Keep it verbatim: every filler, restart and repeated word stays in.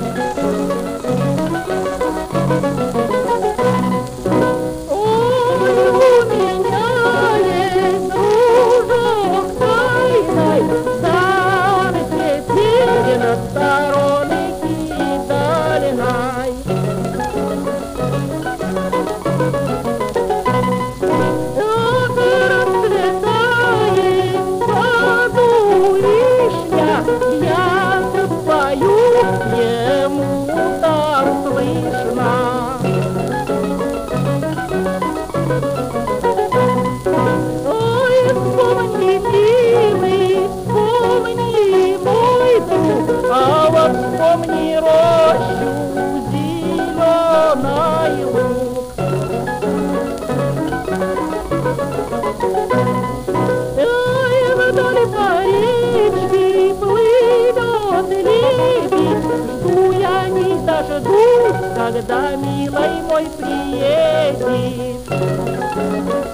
Вспомни рощу, зеленый луг. Ой, вдоль по речке плывет лебедь, жду я не дождусь, когда милый мой приедет.